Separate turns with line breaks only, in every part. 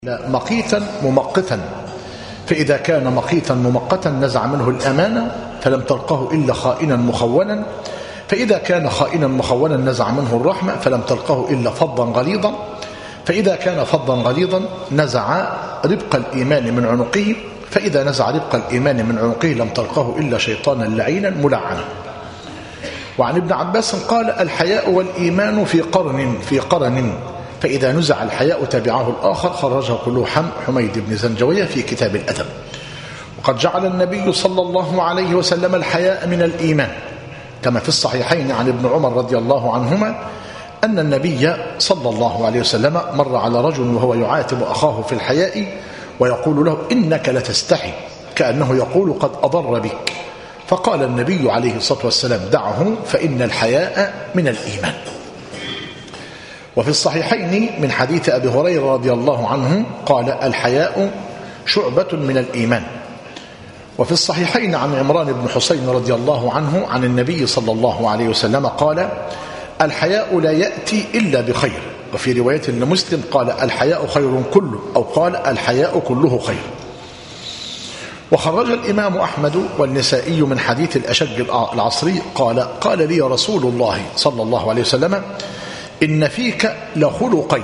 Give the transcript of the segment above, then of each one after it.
مقيتا ممقتا، فإذا كان مقيتا ممقتا نزع منه الأمانة فلم تلقه إلا خائنا مخونا، فإذا كان خائنا مخونا نزع منه الرحمة فلم تلقه إلا فظا غليظا، فإذا كان فظا غليظا نزع ربق الإيمان من عنقه، فإذا نزع ربق الإيمان من عنقه لم تلقه إلا شيطانا لعينا ملعنا. وعن ابن عباس قال: الحياء والإيمان في قرن فإذا نزع الحياء تبعه الآخر، خرجه كله حميد بن زنجوية في كتاب الأدب. وقد جعل النبي صلى الله عليه وسلم الحياء من الإيمان، كما في الصحيحين عن ابن عمر رضي الله عنهما أن النبي صلى الله عليه وسلم مر على رجل وهو يعاتب أخاه في الحياء ويقول له: إنك لتستحي، كأنه يقول: قد أضر بك. فقال النبي عليه الصلاة والسلام: دعه فإن الحياء من الإيمان. وفي الصحيحين من حديث أبي هريرة رضي الله عنه قال: الحياء شعبة من الإيمان. وفي الصحيحين عن عمران بن حسين رضي الله عنه عن النبي صلى الله عليه وسلم قال: الحياء لا يأتي إلا بخير. وفي رواية لمسلم قال: الحياء خير كله، أو قال: الحياء كله خير. وخرج الإمام أحمد والنسائي من حديث الأشج العصري قال لي رسول الله صلى الله عليه وسلم: إن فيك لخلقين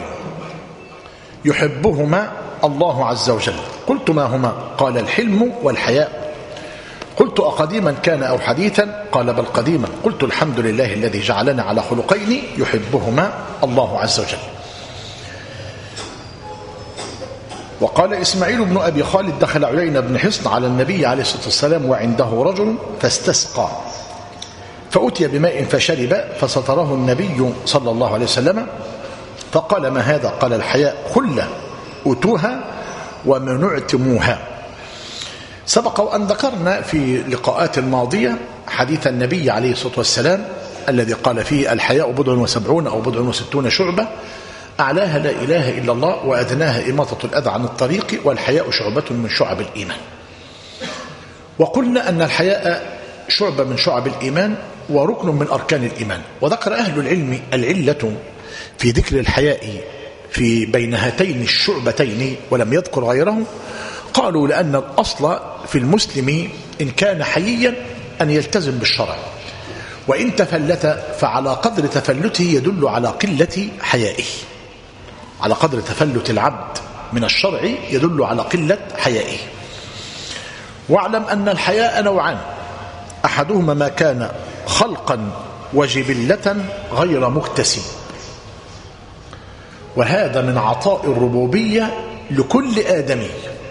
يحبهما الله عز وجل. قلت: ما هما؟ قال: الحلم والحياء. قلت: أقديما كان أو حديثا؟ قال: بل قديما. قلت: الحمد لله الذي جعلنا على خلقين يحبهما الله عز وجل. وقال إسماعيل بن أبي خالد: دخل عيينة بن حصن على النبي عليه الصلاة والسلام وعنده رجل فاستسقى، فأتي بماء فشرب، فستره النبي صلى الله عليه وسلم فقال: ما هذا؟ قال: الحياء خلة أتوها ومنعتموها. سبق أن ذكرنا في لقاءات الماضية حديث النبي عليه الصلاة والسلام الذي قال فيه: الحياء 70 أو 60 شعبة، أعلاها لا إله إلا الله، وأدناها إماطة الأذى عن الطريق، والحياء شعبة من شعب الإيمان. وقلنا أن الحياء شعبة من شعب الإيمان وركن من أركان الإيمان. وذكر أهل العلم العلة في ذكر الحياء في بين هاتين الشعبتين ولم يذكر غيره. قالوا: لأن الأصل في المسلم إن كان حييا أن يلتزم بالشرع، وإن تفلت فعلى قدر تفلته يدل على قلة حيائه. على قدر تفلت العبد من الشرع يدل على قلة حيائه. واعلم أن الحياء نوعان: أحدهما ما كان خلقا وجبلة غير مكتسب، وهذا من عطاء الربوبية لكل آدمي،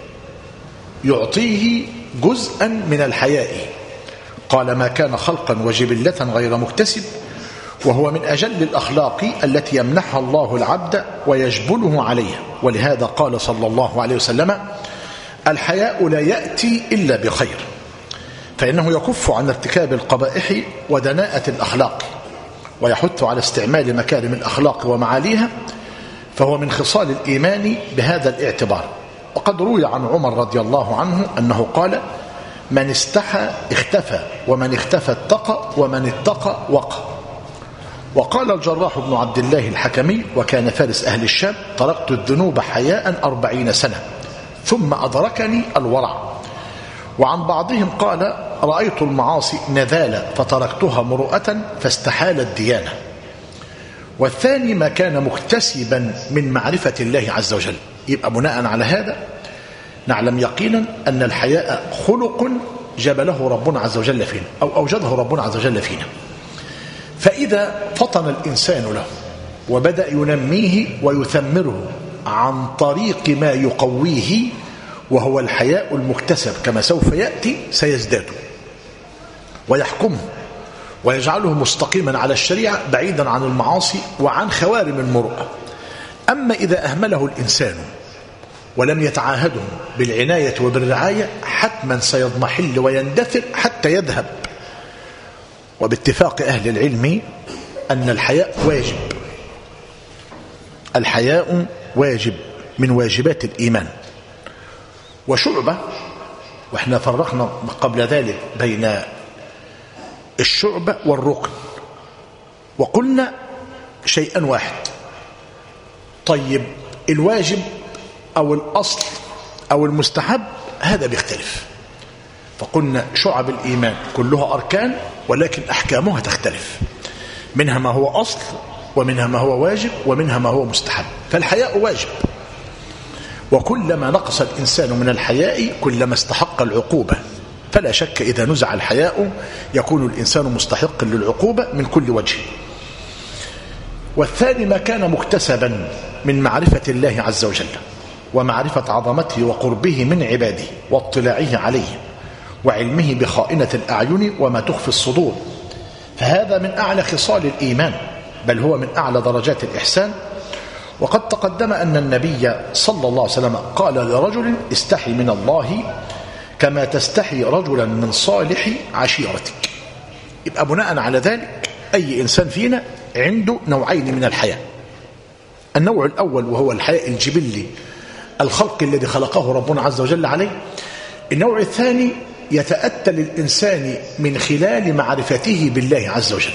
يعطيه جزءا من الحياء. قال: ما كان خلقا وجبلة غير مكتسب، وهو من أجل الأخلاق التي يمنحها الله العبد ويجبله عليها. ولهذا قال صلى الله عليه وسلم: الحياء لا يأتي إلا بخير، فإنه يكف عن ارتكاب القبائح ودناءة الأخلاق، ويحث على استعمال مكارم الأخلاق ومعاليها، فهو من خصال الإيمان بهذا الاعتبار. وقد روي عن عمر رضي الله عنه أنه قال: من استحى اختفى، ومن اختفى اتقى، ومن اتقى وقى. وقال الجراح بن عبد الله الحكمي، وكان فارس أهل الشام: تركت الذنوب حياء 40 سنة ثم أدركني الورع. وعن بعضهم قال: رأيت المعاصي نذالة فتركتها مروءة فاستحالت ديانة. والثاني ما كان مكتسبا من معرفة الله عز وجل. يبقى بناء على هذا نعلم يقينا أن الحياء خلق جبله ربنا عز وجل فينا، أو أوجده ربنا عز وجل فينا. فإذا فطن الإنسان له وبدأ ينميه ويثمره عن طريق ما يقويه، وهو الحياء المكتسب كما سوف يأتي، سيزداد ويحكمه ويجعله مستقيما على الشريعة بعيدا عن المعاصي وعن خوارم المروءة. أما إذا أهمله الإنسان ولم يتعاهده بالعناية وبالرعاية، حتما سيضمحل ويندثر حتى يذهب. وباتفاق أهل العلم أن الحياء واجب. الحياء واجب من واجبات الإيمان وشعبة. وإحنا فرقنا قبل ذلك بين الشعبة والركن، وقلنا شيئا واحد. طيب الواجب أو الأصل أو المستحب هذا بيختلف. فقلنا شعب الإيمان كلها أركان ولكن أحكامها تختلف، منها ما هو أصل ومنها ما هو واجب ومنها ما هو مستحب. فالحياء واجب، وكلما نقص الإنسان من الحياء كلما استحق العقوبة، فلا شك إذا نزع الحياء يكون الإنسان مستحقا للعقوبة من كل وجه. والثاني ما كان مكتسبا من معرفة الله عز وجل ومعرفة عظمته وقربه من عباده واطلاعه عليه وعلمه بخائنة الأعين وما تخفي الصدور، فهذا من أعلى خصال الإيمان، بل هو من أعلى درجات الإحسان. وقد تقدم أن النبي صلى الله عليه وسلم قال لرجل استحي من الله كما تستحي رجلا من صالح عشيرتك. يبقى بناء على ذلك أي إنسان فينا عنده نوعين من الحياء. النوع الأول وهو الحياء الجبلي الخلق الذي خلقه ربنا عز وجل عليه. النوع الثاني يتأتى للإنسان من خلال معرفته بالله عز وجل،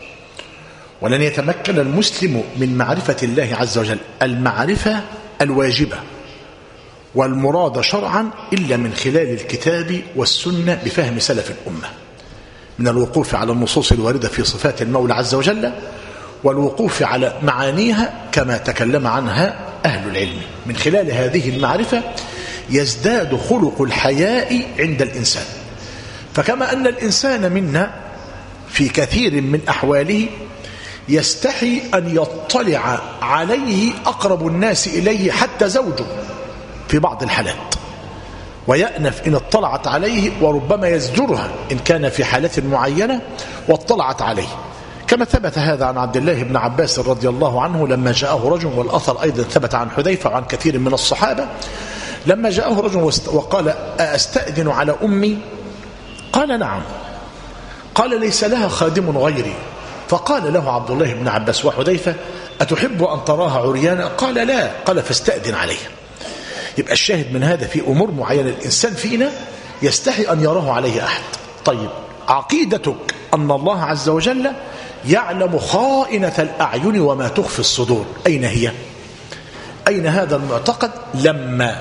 ولن يتمكن المسلم من معرفة الله عز وجل المعرفة الواجبة والمراد شرعا إلا من خلال الكتاب والسنة بفهم سلف الأمة، من الوقوف على النصوص الواردة في صفات المولى عز وجل والوقوف على معانيها كما تكلم عنها أهل العلم. من خلال هذه المعرفة يزداد خلق الحياء عند الإنسان. فكما أن الإنسان منا في كثير من أحواله يستحي أن يطلع عليه أقرب الناس إليه حتى زوجه في بعض الحالات، ويأنف إن اطلعت عليه، وربما يزجرها إن كان في حالة معينة واطلعت عليه، كما ثبت هذا عن عبد الله بن عباس رضي الله عنه لما جاءه رجل، والأثر أيضا ثبت عن حذيفة وعن كثير من الصحابة، لما جاءه رجل وقال أستأذن على أمي؟ قال نعم. قال ليس لها خادم غيري. فقال له عبد الله بن عباس وحذيفة أتحب أن تراها عريانا؟ قال لا. قال فاستأذن عليها. يبقى الشاهد من هذا في أمور معينة الإنسان فينا يستحي أن يراه عليه أحد. طيب، عقيدتك أن الله عز وجل يعلم خائنة الأعين وما تخفي الصدور، أين هي؟ أين هذا المعتقد لما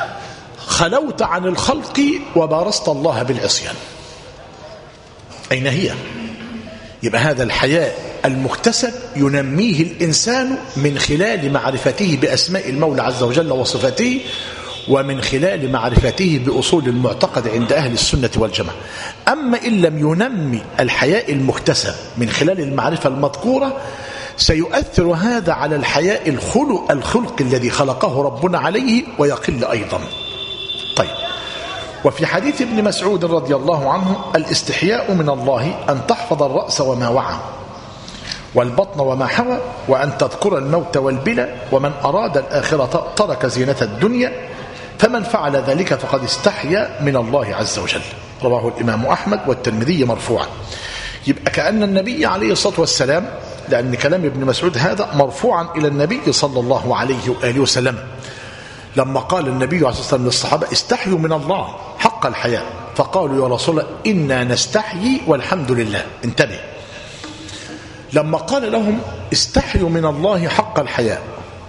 خلوت عن الخلق وبارزت الله بالعصيان؟ أين هي؟ يبقى هذا الحياء المكتسب ينميه الإنسان من خلال معرفته بأسماء المولى عز وجل وصفاته، ومن خلال معرفته بأصول المعتقد عند أهل السنة والجماعة. أما إن لم ينمي الحياء المكتسب من خلال المعرفة المذكورة سيؤثر هذا على الحياء الخلق الذي خلقه ربنا عليه ويقل أيضا. طيب، وفي حديث ابن مسعود رضي الله عنه الاستحياء من الله أن تحفظ الرأس وما وعى والبطن وما حوى وأن تذكر الموت والبلى ومن أراد الآخرة ترك زينة الدنيا فمن فعل ذلك فقد استحيا من الله عز وجل. رواه الإمام أحمد والترمذي مرفوعا. يبقى كأن النبي عليه الصلاة والسلام، لأن كلام ابن مسعود هذا مرفوعا إلى النبي صلى الله عليه وآله وسلم، لما قال النبي عليه الصلاة والسلام للصحابة استحيوا من الله حق الحياء، فقالوا يا رسول الله إنا نستحيي والحمد لله. انتبه، لما قال لهم استحيوا من الله حق الحياء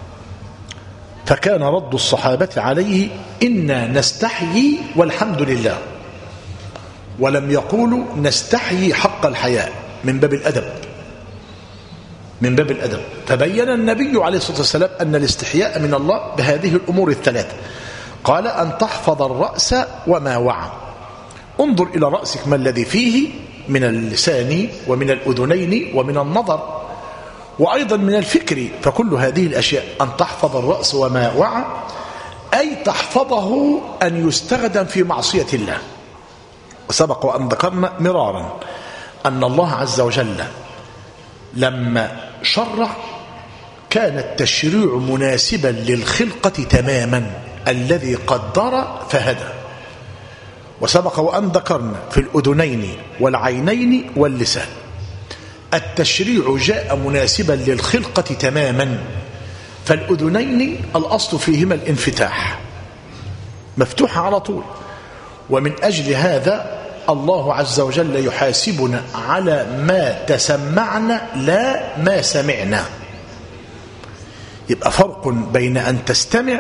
فكان رد الصحابة عليه إنا نستحيي والحمد لله، ولم يقولوا نستحيي حق الحياء، من باب الأدب، من باب الأدب. فبين النبي عليه الصلاة والسلام أن الاستحياء من الله بهذه الأمور الثلاثة. قال أن تحفظ الرأس وما وعى، انظر إلى رأسك ما الذي فيه من اللسان ومن الأذنين ومن النظر وأيضا من الفكر، فكل هذه الأشياء أن تحفظ الرأس وما وعى أي تحفظه أن يستخدم في معصية الله. وسبق وأن ذكرنا مرارا أن الله عز وجل لما شرع كان التشريع مناسبا للخلقة تماما، الذي قدر فهدى. وسبق وأن ذكرنا في الأذنين والعينين واللسان التشريع جاء مناسبا للخلقة تماما. فالأذنين الأصل فيهما الانفتاح، مفتوحة على طول، ومن أجل هذا الله عز وجل يحاسبنا على ما تسمعنا لا ما سمعنا. يبقى فرق بين أن تستمع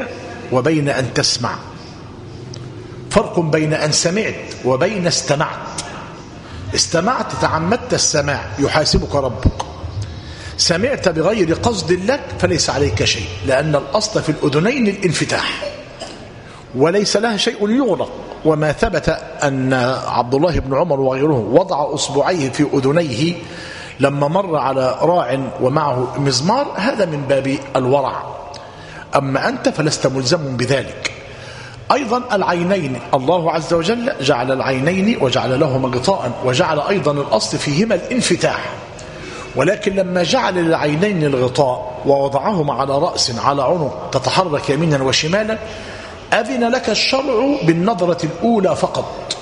وبين أن تسمع، فرق بين أن سمعت وبين استمعت. استمعت تعمدت السماع يحاسبك ربك، سمعت بغير قصد لك فليس عليك شيء، لأن الأصل في الأذنين الانفتاح وليس لها شيء يغلق. وما ثبت أن عبد الله بن عمر وغيره وضع أصبعيه في أذنيه لما مر على راع ومعه مزمار، هذا من باب الورع. أما أنت فلست ملزم بذلك. أيضا العينين، الله عز وجل جعل العينين وجعل لهما غطاء، وجعل أيضا الأصل فيهما الانفتاح، ولكن لما جعل للعينين الغطاء ووضعهما على رأس على عنق تتحرك يمينا وشمالا، أذن لك الشرع بالنظرة الأولى فقط،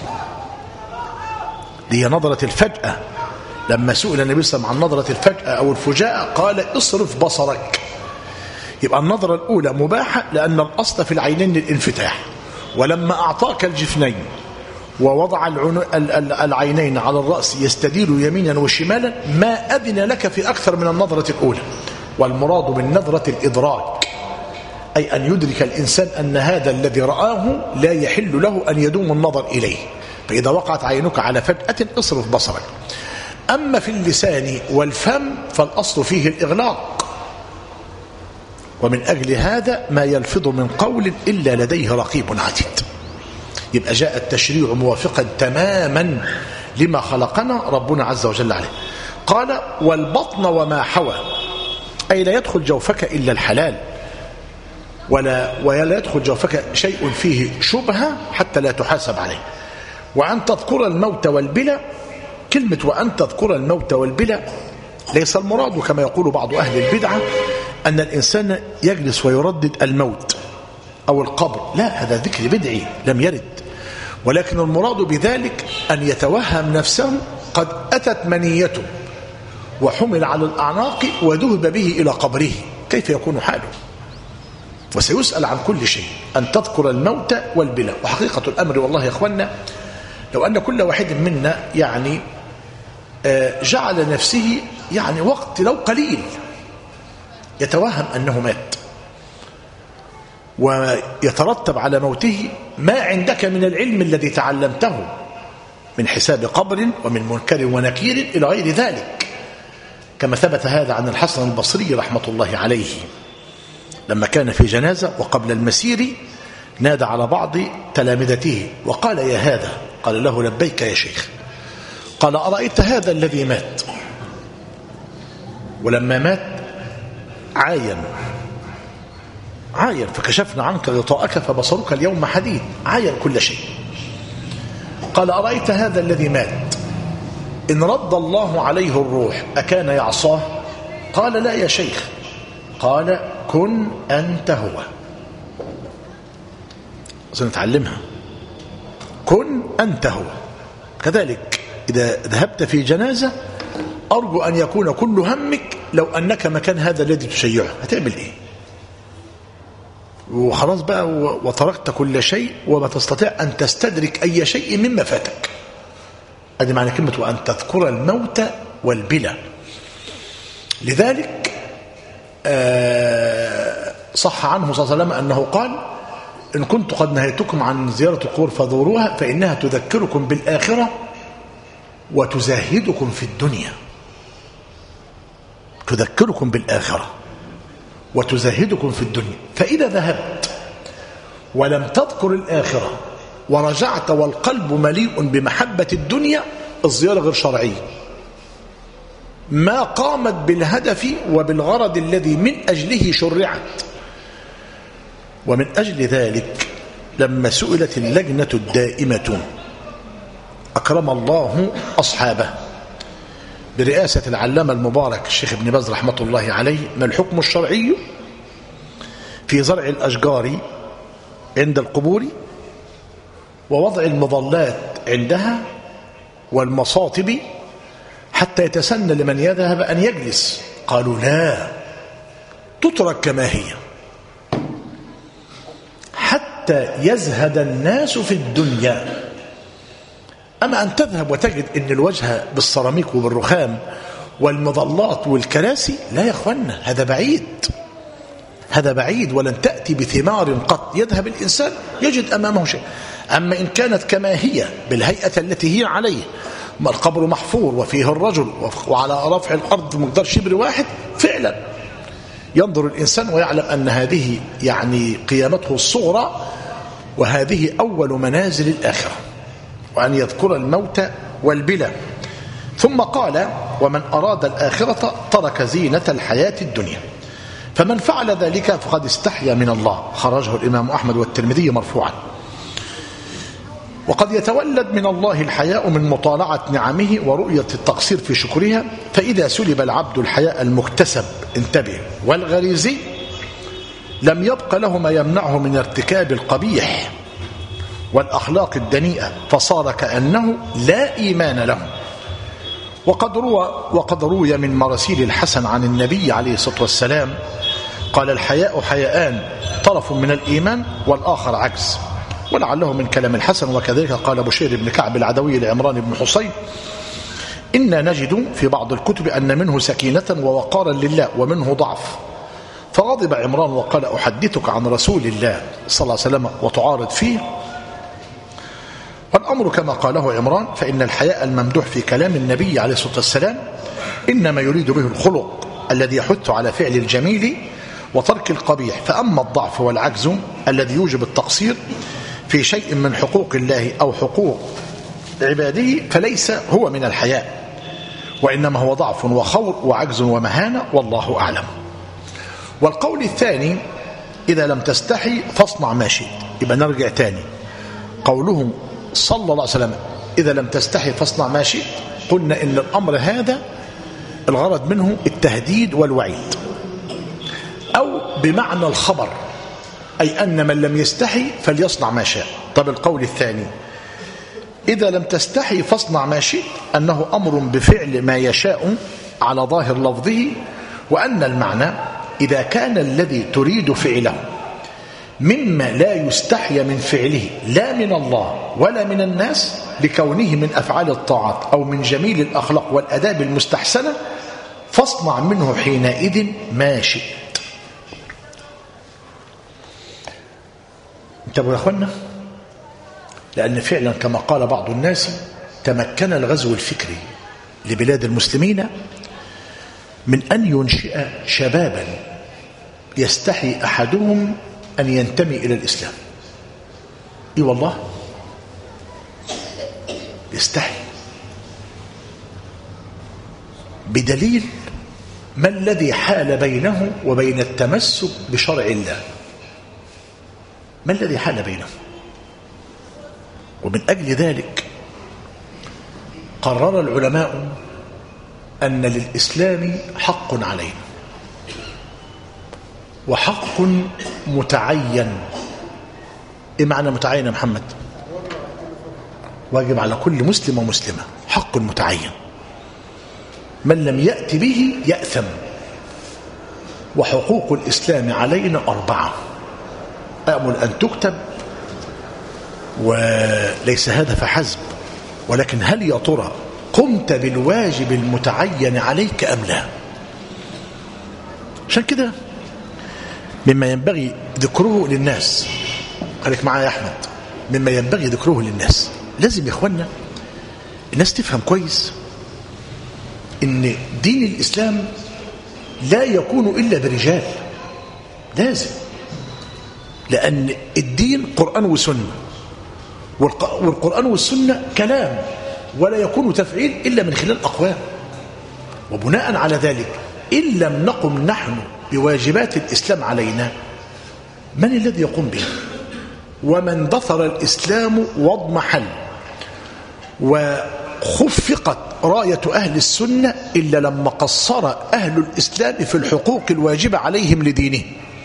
دي نظرة الفجأة. لما سئل النبي صلى الله عليه وسلم عن نظرة الفجأة أو الفجاءة قال اصرف بصرك. يبقى النظرة الأولى مباحة لأن الأصل في العينين الانفتاح. ولما أعطاك الجفنين ووضع العينين على الرأس يستدير يمينا وشمالا، ما أذن لك في أكثر من النظرة الأولى. والمراد بالنظرة الإدراك، أي أن يدرك الإنسان أن هذا الذي رآه لا يحل له أن يدوم النظر إليه، فإذا وقعت عينك على فجأة اصرف بصرك. أما في اللسان والفم فالأصل فيه الإغلاق، ومن أجل هذا ما يلفظ من قول إلا لديه رقيب عتيد. يبقى جاء التشريع موافقا تماما لما خلقنا ربنا عز وجل عليه. قال والبطن وما حوى، أي لا يدخل جوفك إلا الحلال، ولا يدخل جوفك شيء فيه شبهة حتى لا تحاسب عليه. وأن تذكر الموت والبلى، كلمة وأن تذكر الموت والبلى ليس المراد كما يقول بعض أهل البدعة أن الإنسان يجلس ويردد الموت أو القبر، لا، هذا ذكر بدعي لم يرد. ولكن المراد بذلك أن يتوهم نفسه قد أتت منيته وحمل على الأعناق وذهب به إلى قبره، كيف يكون حاله؟ وسيسأل عن كل شيء. أن تذكر الموت والبلى. وحقيقة الأمر والله يا أخوانا، لو أن كل واحد منا يعني جعل نفسه يعني وقت لو قليل يتوهم أنه مات ويترتب على موته ما عندك من العلم الذي تعلمته من حساب قبر ومن منكر ونكير إلى غير ذلك، كما ثبت هذا عن الحسن البصري رحمة الله عليه لما كان في جنازة وقبل المسير نادى على بعض تلامذته وقال يا هذا، قال له لبيك يا شيخ، قال أرأيت هذا الذي مات؟ ولما مات عاين فكشفنا عنك غطاءك فبصرك اليوم حديد، عاين كل شيء. قال أرأيت هذا الذي مات إن رد الله عليه الروح أكان يعصاه؟ قال لا يا شيخ. قال كن أنت هو. سنتعلمها، كن أنت هو. كذلك إذا ذهبت في جنازة أرجو أن يكون كل همك لو أنك مكان هذا الذي تشيعه هتعمل إيه؟ وخلاص بقى وتركت كل شيء وما تستطيع أن تستدرك أي شيء مما فاتك. هذه معنى كلمة وأن تذكر الموت والبلى. لذلك صح عنه صلى الله عليه وسلم أنه قال إن كنت قد نهيتكم عن زيارة القبور فزوروها فإنها تذكركم بالآخرة وتزاهدكم في الدنيا. تذكركم بالآخرة وتزاهدكم في الدنيا. فإذا ذهبت ولم تذكر الآخرة ورجعت والقلب مليء بمحبة الدنيا، الزيارة غير شرعية، ما قامت بالهدف وبالغرض الذي من أجله شرعت. ومن أجل ذلك لما سئلت اللجنة الدائمة أكرم الله أصحابه برئاسة العلامة المبارك الشيخ ابن باز رحمة الله عليه ما الحكم الشرعي في زرع الأشجار عند القبور ووضع المظلات عندها والمصاطب حتى يتسنى لمن يذهب أن يجلس؟ قالوا لا، تترك كما هي حتى يزهد الناس في الدنيا. أما أن تذهب وتجد أن الوجه بالسيراميك وبالرخام والمظلات والكراسي، لا يا أخوانا، هذا بعيد، هذا بعيد ولن تأتي بثمار قط. يذهب الإنسان يجد أمامه شيء. أما إن كانت كما هي بالهيئة التي هي عليه، القبر محفور وفيه الرجل وعلى رفع الأرض بمقدار شبر واحد، فعلا ينظر الإنسان ويعلم أن هذه يعني قيامته الصغرى، وهذه أول منازل الآخرة، وأن يذكر الموت والبلى. ثم قال: ومن أراد الآخرة ترك زينة الحياة الدنيا، فمن فعل ذلك فقد استحيا من الله. خرجه الإمام أحمد والترمذي مرفوعا. وقد يتولد من الله الحياء من مطالعة نعمه ورؤية التقصير في شكرها، فإذا سلب العبد الحياء المكتسب، انتبه، والغريزي، لم يبق له ما يمنعه من ارتكاب القبيح والأخلاق الدنيئة، فصار كأنه لا إيمان له. وقد روي من مراسيل الحسن عن النبي عليه الصلاة والسلام قال: الحياء حياءان، طرف من الإيمان والآخر عجز. ولعله من كلام الحسن. وكذلك قال بشير بن كعب العدوي لعمران بن حصين: إنا نجد في بعض الكتب أن منه سكينة ووقارا لله ومنه ضعف. فغضب عمران وقال: أحدثك عن رسول الله صلى الله عليه وسلم وتعارض فيه؟ والأمر كما قاله عمران، فإن الحياء الممدوح في كلام النبي عليه الصلاة والسلام إنما يريد به الخلق الذي يحث على فعل الجميل وترك القبيح. فأما الضعف والعجز الذي يوجب التقصير في شيء من حقوق الله أو حقوق عباده فليس هو من الحياء، وإنما هو ضعف وخور وعجز ومهانة، والله أعلم. والقول الثاني: إذا لم تستحي فاصنع ما شئت. يبقى نرجع تاني، قوله صلى الله عليه وسلم: إذا لم تستحي فاصنع ما شئت، قلنا إن الأمر هذا الغرض منه التهديد والوعيد، أو بمعنى الخبر، أي أن من لم يستحي فليصنع ما شاء. طب القول الثاني: إذا لم تستحي فاصنع ما شئت، أنه أمر بفعل ما يشاء على ظاهر لفظه، وأن المعنى إذا كان الذي تريد فعله مما لا يستحي من فعله لا من الله ولا من الناس، لكونه من أفعال الطاعات أو من جميل الأخلاق والأداب المستحسنة، فاصنع منه حينئذ ما شئت. انتبهوا يا أخوانا، لأن فعلا كما قال بعض الناس تمكن الغزو الفكري لبلاد المسلمين من أن ينشئ شبابا يستحي أحدهم أن ينتمي إلى الإسلام. إيه والله يستحي، بدليل ما الذي حال بينه وبين التمسك بشرع الله؟ ما الذي حال بينه؟ ومن أجل ذلك قرر العلماء أن للإسلام حق علينا، وحق متعين. إيه معنى متعين يا محمد؟ واجب على كل مسلم ومسلمة، حق متعين، من لم يأتي به يأثم. وحقوق الإسلام علينا 4 أأمل أن تكتب، وليس هذا فحسب، ولكن هل يا ترى قمت بالواجب المتعين عليك أم لا؟ عشان كده مما ينبغي ذكره للناس، خليك معايا يا أحمد، مما ينبغي ذكره للناس، لازم يا إخوانا الناس تفهم كويس إن دين الإسلام لا يكون إلا برجال، لازم، لأن الدين قرآن وسنة، والقرآن والسنة كلام، ولا يكون تفعيل إلا من خلال أقوال. وبناء على ذلك إن لم نقم نحن بواجبات الإسلام علينا، من الذي يقوم به؟ ومن ظفر الإسلام واضمحل وخفقت راية أهل السنة إلا لما قصر أهل الإسلام في الحقوق الواجبة عليهم لدينه.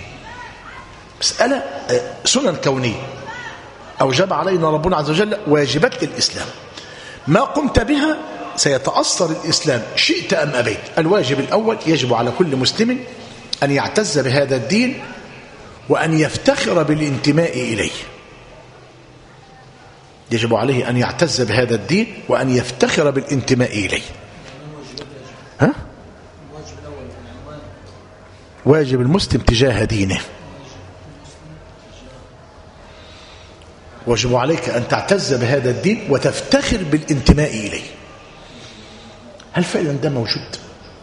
مسألة سنن كونية أوجب علينا ربنا عز وجل واجبات الإسلام، ما قمت بها سيتأثر الإسلام شئت أم أبيت. الواجب الأول يجب على كل مسلم أن يعتز بهذا الدين وأن يفتخر بالانتماء إليه، يجب عليه أن يعتز بهذا الدين وأن يفتخر بالانتماء إليه. ها؟ واجب المسلم تجاه دينه. واجب عليك أن تعتز بهذا الدين وتفتخر بالانتماء إليه. هل فعلا ده موجود؟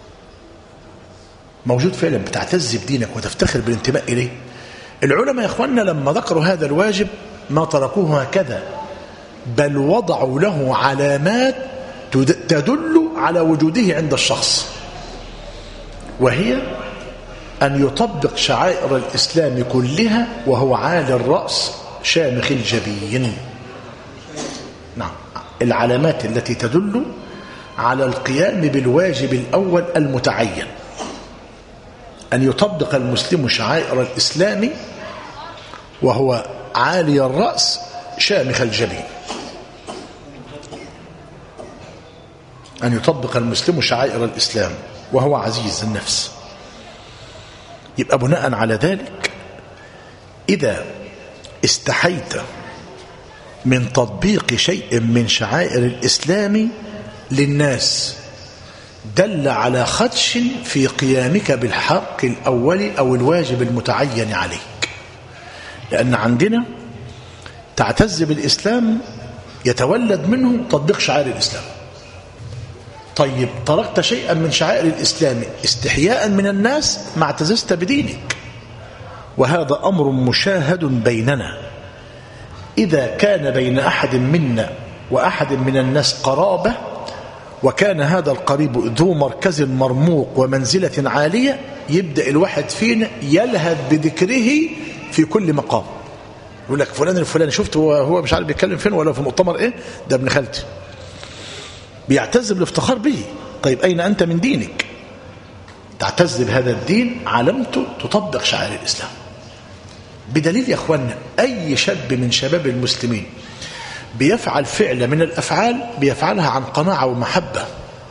موجود فعلا بتعتز بدينك وتفتخر بالانتماء إليه؟ العلماء يا إخواننا لما ذكروا هذا الواجب ما تركوه هكذا، بل وضعوا له علامات تدل على وجوده عند الشخص، وهي أن يطبق شعائر الإسلام كلها وهو عالي الرأس شامخ الجبين. نعم، العلامات التي تدل على القيام بالواجب الأول المتعين أن يطبق المسلم شعائر الإسلام وهو عالي الرأس شامخ الجبين. أن يطبق المسلم شعائر الإسلام وهو عزيز النفس. يبقى بناء على ذلك إذا استحيت من تطبيق شيء من شعائر الإسلام للناس دل على خدش في قيامك بالحق الأول أو الواجب المتعين عليك، لأن عندنا تعتز بالإسلام يتولد منه تطبيق شعائر الإسلام. طيب تركت شيئا من شعائر الإسلام استحياء من الناس ما اعتززت بدينك، وهذا أمر مشاهد بيننا. إذا كان بين أحد منا وأحد من الناس قرابة وكان هذا القريب ذو مركز مرموق ومنزلة عالية، يبدأ الواحد فينا يلهث بذكره في كل مقام. يقول لك فلان الفلاني شفت هو مش عارف بيتكلم فين ولا في مؤتمر ايه، ده ابن خالتي، بيعتز بالافتخار به. طيب أين أنت من دينك؟ تعتز بهذا الدين علمته تطبق شعائر الإسلام. بدليل يا أخوانا أي شاب من شباب المسلمين بيفعل فعل من الأفعال بيفعلها عن قناعة ومحبة،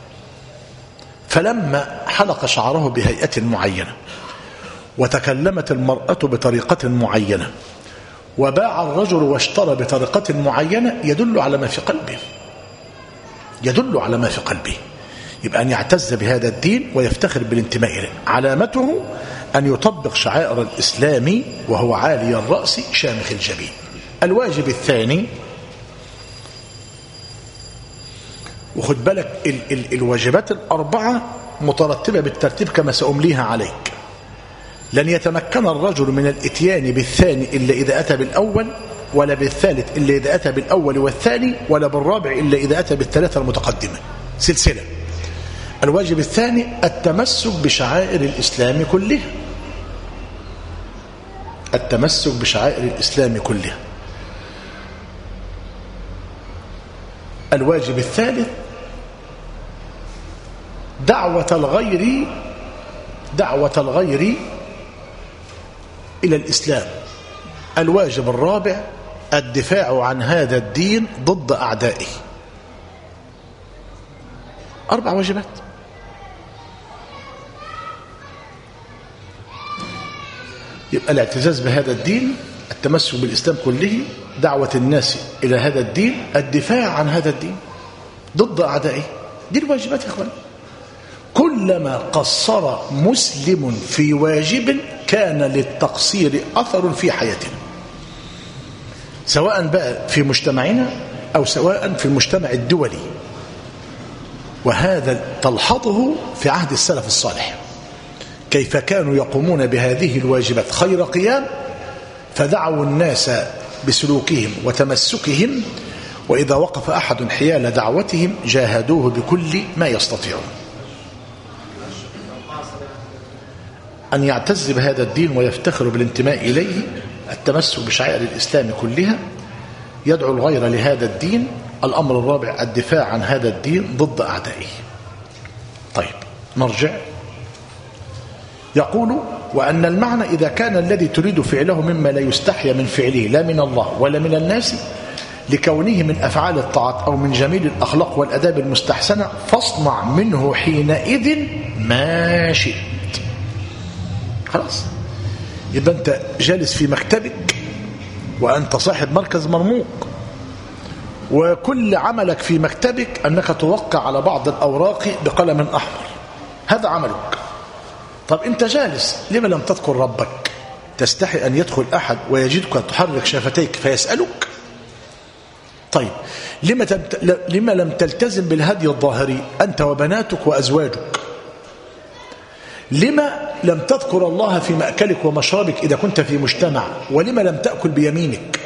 فلما حلق شعره بهيئة معينة وتكلمت المرأة بطريقة معينة وباع الرجل واشترى بطريقة معينة يدل على ما في قلبه، يدل على ما في قلبه. يبقى أن يعتز بهذا الدين ويفتخر بالانتماء إليه. علامته أن يطبق شعائر الإسلام وهو عالي الرأس شامخ الجبين. الواجب الثاني، وخد بالك الواجبات الأربعة مترتبة بالترتيب كما سأمليها عليك. لن يتمكن الرجل من الاتيان بالثاني إلا إذا أتى بالأول، ولا بالثالث إلا إذا أتى بالأول والثاني، ولا بالرابع إلا إذا أتى بالثلاثة المتقدمة، سلسلة. الواجب الثاني التمسك بشعائر الإسلام كلها، التمسك بشعائر الإسلام كلها. الواجب الثالث دعوة الغير إلى الإسلام. الواجب الرابع الدفاع عن هذا الدين ضد أعدائه. 4 واجبات. يبقى الاعتزاز بهذا الدين، التمسك بالإسلام كله، دعوة الناس إلى هذا الدين، الدفاع عن هذا الدين ضد أعدائه. دي الواجبات يا إخوان. كلما قصر مسلم في واجب كان للتقصير أثر في حياتنا، سواء بقى في مجتمعنا أو سواء في المجتمع الدولي. وهذا تلحظه في عهد السلف الصالح، كيف كانوا يقومون بهذه الواجبات خير قيام، فدعوا الناس بسلوكهم وتمسكهم، وإذا وقف أحد حيال دعوتهم جاهدوه بكل ما يستطيعون. أن يعتز بهذا الدين ويفتخر بالانتماء إليه، التمسك بشعائر الإسلام كلها، يدعو الغير لهذا الدين. الأمر الرابع الدفاع عن هذا الدين ضد أعدائه. طيب نرجع. يقول وأن المعنى إذا كان الذي تريد فعله مما لا يستحيا من فعله لا من الله ولا من الناس، لكونه من أفعال الطاعات أو من جميل الأخلاق والأداب المستحسنة، فاصنع منه حينئذ ما شئت. خلاص، يبقى أنت جالس في مكتبك وأنت صاحب مركز مرموق، وكل عملك في مكتبك أنك توقع على بعض الأوراق بقلم أحمر، هذا عملك. طب أنت جالس لما لم تذكر ربك؟ تستحي أن يدخل أحد ويجدك تحرك شفتيك فيسألك؟ طيب لما لم تلتزم بالهدي الظاهري أنت وبناتك وأزواجك؟ لما لم تذكر الله في مأكلك ومشربك إذا كنت في مجتمع؟ ولما لم تأكل بيمينك؟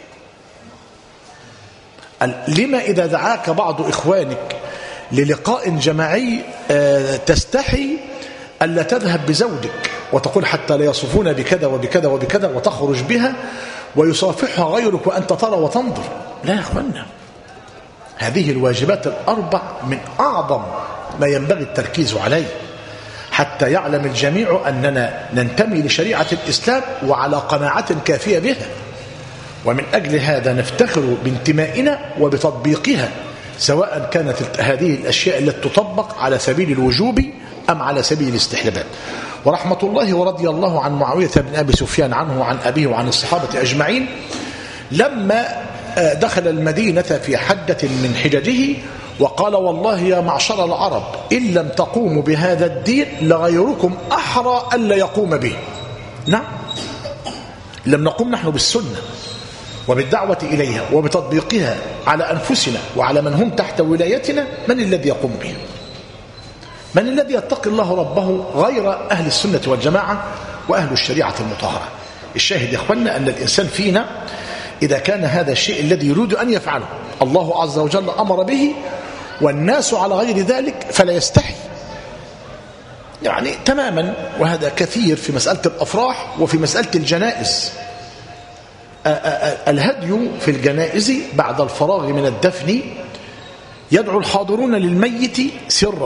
لما إذا دعاك بعض إخوانك للقاء جماعي تستحي ألا تذهب بزوجك وتقول حتى لا يصفون بكذا وبكذا وبكذا وتخرج بها ويصافحها غيرك وأنت ترى وتنظر؟ لا يا أخوانا، هذه الواجبات الأربع من أعظم ما ينبغي التركيز عليه حتى يعلم الجميع أننا ننتمي لشريعة الإسلام وعلى قناعة كافية بها، ومن أجل هذا نفتخر بانتمائنا وبتطبيقها، سواء كانت هذه الأشياء التي تطبق على سبيل الوجوب أم على سبيل الاستحباب. ورحمة الله ورضي الله عن معاوية بن أبي سفيان عنه وعن أبيه وعن الصحابة أجمعين لما دخل المدينة في حجة من حججه وقال: والله يا معشر العرب إن لم تقوموا بهذا الدين لغيركم أحرى ألا يقوم به. نعم، لم نقوم نحن بالسنة وبالدعوة إليها وبتطبيقها على أنفسنا وعلى من هم تحت ولايتنا، من الذي يقوم بها؟ من الذي يتقي الله ربه غير أهل السنة والجماعة وأهل الشريعة المطهرة؟ الشاهد يا أخوانا أن الإنسان فينا إذا كان هذا الشيء الذي يريد أن يفعله الله عز وجل أمر به والناس على غير ذلك فلا يستحي، يعني تماما. وهذا كثير في مسألة الأفراح وفي مسألة الجنائز. الهدي في الجنائز بعد الفراغ من الدفن يدعو الحاضرون للميت سرا،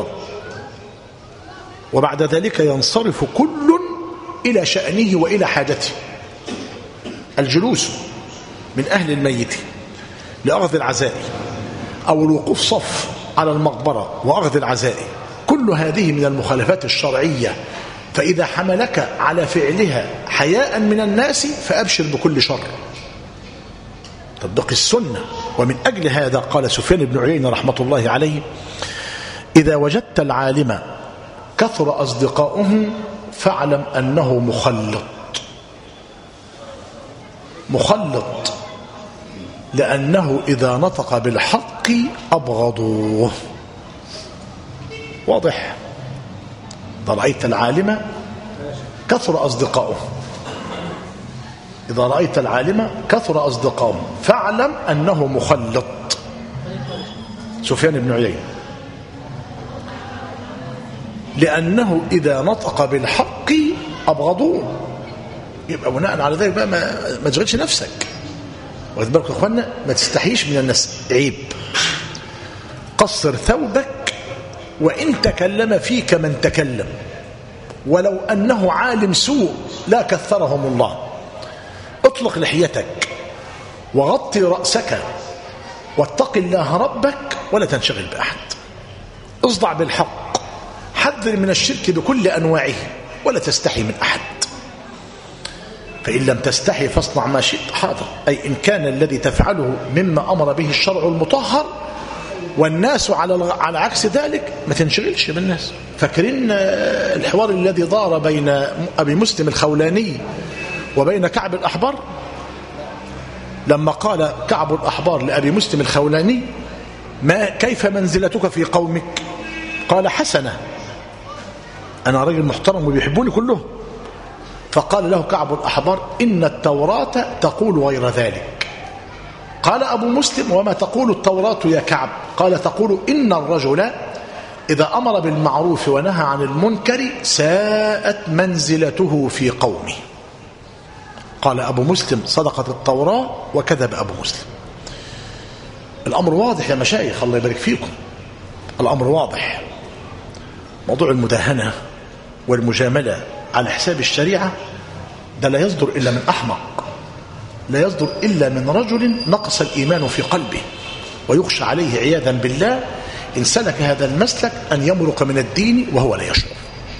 وبعد ذلك ينصرف كل إلى شأنه وإلى حاجته. الجلوس من أهل الميت لأخذ العزاء أو الوقوف صف على المقبرة وأخذ العزاء، كل هذه من المخالفات الشرعية، فإذا حملك على فعلها حياء من الناس فأبشر بكل شر. تطبق السنة. ومن أجل هذا قال سفيان بن عيينة رحمة الله عليه: إذا وجدت العالم كثر أصدقاؤه فاعلم أنه مخلط، لأنه إذا نطق بالحق أبغضوه. واضح؟ إذا رأيت العالم كثر أصدقاؤه، إذا رأيت العالم كثر أصدقاؤه فاعلم أنه مخلط. سفيان بن عيينة: لأنه إذا نطق بالحق أبغضوه. يبقى بناء على ذلك بقى ما تشغلش نفسك. واخد بالك يا اخوانا؟ ما تستحيش من الناس، عيب. قصر ثوبك وإن تكلم فيك من تكلم، ولو أنه عالم سوء لا كثرهم الله. اطلق لحيتك وغطي رأسك واتق الله ربك ولا تنشغل بأحد. اصدع بالحق، حذر من الشرك بكل أنواعه ولا تستحي من أحد. فإن لم تستحي فاصنع ما شئت. حاضر، أي إن كان الذي تفعله مما أمر به الشرع المطهر والناس على عكس ذلك ما تنشغلش بالناس. فاكرين الحوار الذي دار بين أبي مسلم الخولاني وبين كعب الأحبار؟ لما قال كعب الأحبار لأبي مسلم الخولاني: كيف منزلتك في قومك؟ قال: حسنة، أنا رجل محترم وبيحبوني كلهم. فقال له كعب الأحبار: إن التوراة تقول غير ذلك. قال أبو مسلم: وما تقول التوراة يا كعب؟ قال: تقول إن الرجل إذا أمر بالمعروف ونهى عن المنكر ساءت منزلته في قومه. قال أبو مسلم: صدقت التوراة وكذب أبو مسلم. الأمر واضح يا مشايخ، الله يبارك فيكم، الأمر واضح. موضوع المداهنة والمجاملة على حساب الشريعة ده لا يصدر إلا من أحمق، لا يصدر إلا من رجل نقص الإيمان في قلبه ويخشى عليه عياذا بالله إن سلك هذا المسلك أن يمرق من الدين وهو لا يشعر.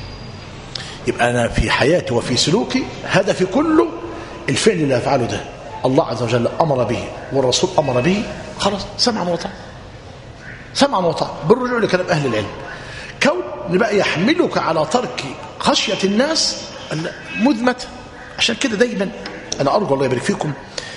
يبقى أنا في حياتي وفي سلوكي هدفي كله الفعل اللي أفعله ده الله عز وجل أمر به والرسول أمر به، خلاص سمعا وطاعة، سمعا وطاعة بالرجوع لكلام أهل العلم. كون بقى يحملك على ترك خشية الناس مذمة. عشان كده دايما أنا أرجو الله يبارك فيكم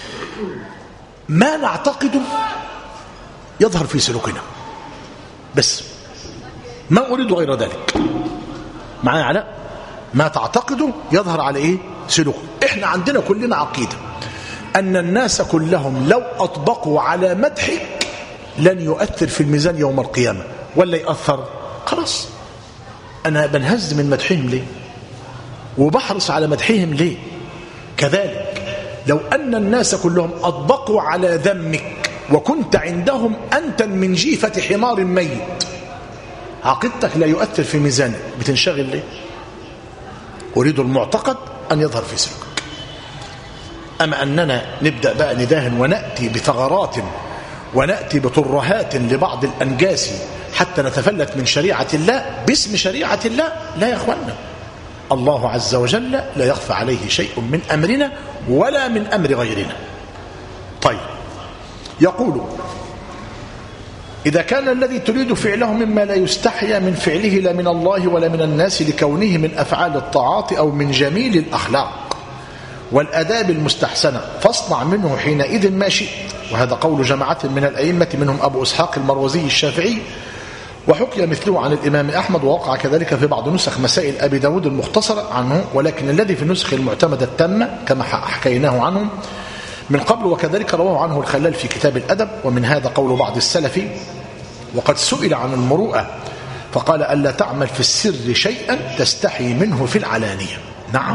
ما نعتقده يظهر في سلوكنا، بس ما أريد غير ذلك. معايا علاء؟ ما تعتقده يظهر على إيه؟ سلوك. إحنا عندنا كلنا عقيدة أن الناس كلهم لو أطبقوا على مدحك لن يؤثر في الميزان يوم القيامة، ولا يأثر؟ خلاص أنا بنهز من مدحهم ليه وبحرص على مدحهم ليه؟ كذلك لو أن الناس كلهم أطبقوا على ذمك وكنت عندهم أنت من جيفة حمار ميت، عقيدتك لا يؤثر في ميزانك، بتنشغل ليه؟ أريد المعتقد أن يظهر في سلوكك. أما أننا نبدأ بقى نداهن ونأتي بثغرات ونأتي بترهات لبعض الأنجاس حتى نتفلت من شريعة الله باسم شريعة الله، لا يا أخوانا، الله عز وجل لا يخفى عليه شيء من أمرنا ولا من أمر غيرنا. طيب، يقول إذا كان الذي تريد فعله مما لا يستحيا من فعله لا من الله ولا من الناس لكونه من أفعال الطاعات أو من جميل الأخلاق والأداب المستحسنة فاصنع منه حينئذ ما شئت. وهذا قول جماعة من الأئمة منهم أبو إسحاق المروزي الشافعي، وحكي مثله عن الإمام أحمد، ووقع كذلك في بعض نسخ مسائل أبي داود المختصرة عنه، ولكن الذي في النسخ المعتمدة التامة كما حكيناه عنهم من قبل، وكذلك رواه عنه الخلال في كتاب الأدب. ومن هذا قول بعض السلف، وقد سئل عن المروءة فقال ألا تعمل في السر شيئا تستحي منه في العلانية. نعم،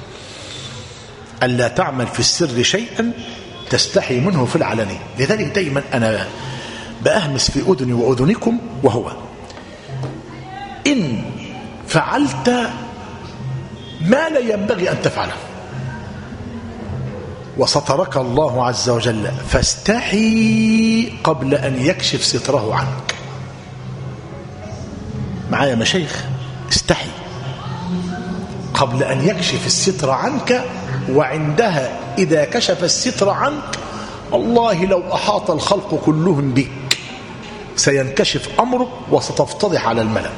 ألا تعمل في السر شيئا تستحي منه في العلانية. لذلك دائما أنا بأهمس في أذني وأذنكم، وهو إن فعلت ما لا ينبغي أن تفعله وسترك الله عز وجل فاستحي قبل أن يكشف ستره عنك. معايا مشايخ؟ استحي قبل أن يكشف الستر عنك، وعندها إذا كشف الستر عنك الله لو أحاط الخلق كلهم بك سينكشف أمرك وستفتضح على الملأ.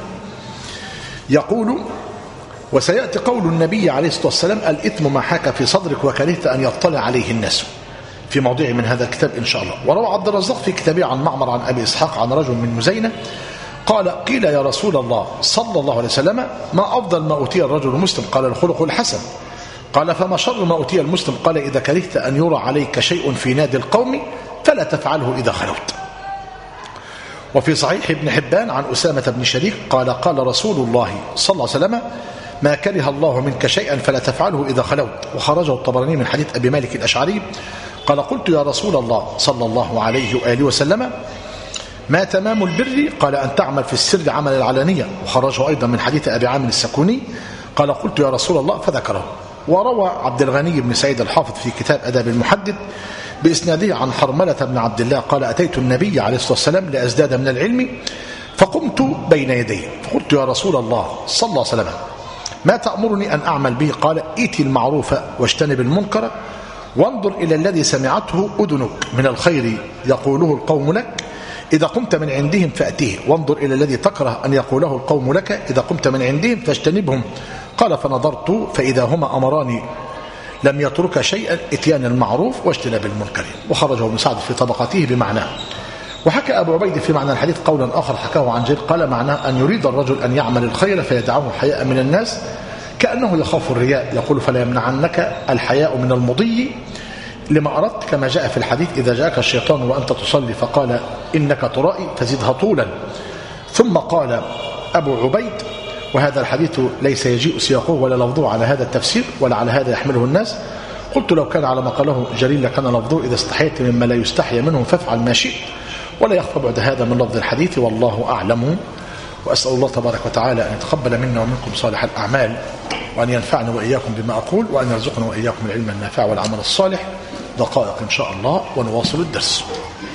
يقول وسيأتي قول النبي عليه الصلاة والسلام الإثم ما حاك في صدرك وكرهت أن يطلع عليه الناس، في موضوع من هذا الكتاب إن شاء الله. وروى عبد الرزاق في كتابه عن معمر عن أبي إسحاق عن رجل من مزينة قال قيل يا رسول الله صلى الله عليه وسلم ما أفضل ما أوتي الرجل المسلم؟ قال الخلق الحسن. قال فما شر ما أوتي المسلم؟ قال إذا كرهت أن يرى عليك شيء في نادي القوم فلا تفعله إذا خلوت. وفي صحيح ابن حبان عن أسامة بن شريك قال قال رسول الله صلى الله عليه وسلم ما كره الله منك شيئا فلا تفعله إذا خلوت. وخرجه الطبراني من حديث أبي مالك الأشعري قال قلت يا رسول الله صلى الله عليه وآله وسلم ما تمام البر؟ قال أن تعمل في السر عمل العلانية. وخرجه أيضا من حديث أبي عامر السكوني قال قلت يا رسول الله فذكره. وروى عبد الغني بن سعيد الحافظ في كتاب أدب المحدث بإسناده عن حرملة بن عبد الله قال أتيت النبي عليه الصلاة والسلام لأزداد من العلم فقمت بين يديه فقلت يا رسول الله صلى الله عليه وسلم ما تأمرني أن أعمل به؟ قال ائت المعروف واجتنب المنكر وانظر إلى الذي سمعته أذنك من الخير يقوله القوم لك إذا قمت من عندهم فأتيه، وانظر إلى الذي تكره أن يقوله القوم لك إذا قمت من عندهم فاجتنبهم. قال فنظرت فإذا هما أمراني لم يترك شيئا اتيان المعروف واجتناب المنكر. وخرجه ابن سعد في طبقاته بمعناه. وحكى أبو عبيد في معنى الحديث قولا آخر حكاه عن جرير قال معناه أن يريد الرجل أن يعمل الخير فيدعه حياء من الناس كأنه يخاف الرياء، يقول فلا يمنعنك الحياء من المضي لما أردت، كما جاء في الحديث إذا جاءك الشيطان وأنت تصلي فقال إنك ترائي فزدها طولا. ثم قال أبو عبيد وهذا الحديث ليس يجيء سياقه ولا لفظه على هذا التفسير ولا على هذا يحمله الناس. قلت لو كان على ما قاله جرير لكان لفظه إذا استحيت مما لا يستحي منه فافعل ما شئت، ولا يخفى بعد هذا من لفظ الحديث والله أعلم. وأسأل الله تبارك وتعالى أن يتقبل منا ومنكم صالح الأعمال، وأن ينفعني وإياكم بما أقول، وأن يرزقنا وإياكم العلم النافع والعمل الصالح. دقائق إن شاء الله ونواصل الدرس.